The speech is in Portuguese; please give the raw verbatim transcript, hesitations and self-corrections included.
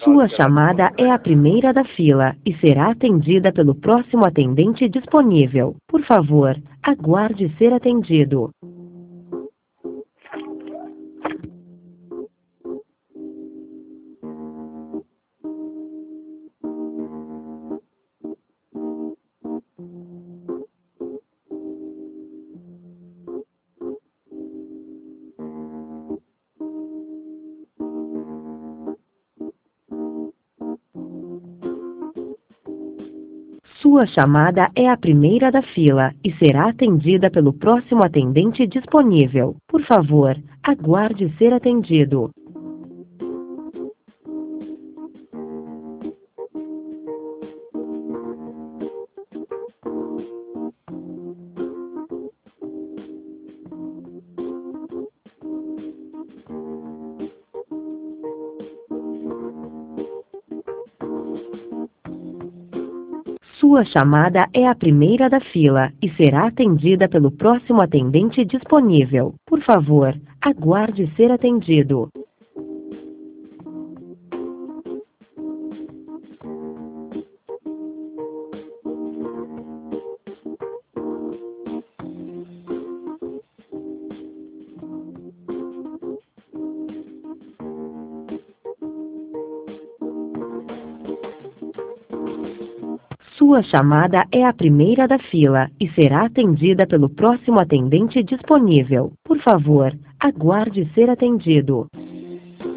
Sua chamada é a primeira da fila e será atendida pelo próximo atendente disponível. Por favor, aguarde ser atendido. Sua chamada é a primeira da fila e será atendida pelo próximo atendente disponível. Por favor, aguarde ser atendido. Sua chamada é a primeira da fila e será atendida pelo próximo atendente disponível. Por favor, aguarde ser atendido. Sua chamada é a primeira da fila e será atendida pelo próximo atendente disponível. Por favor, aguarde ser atendido.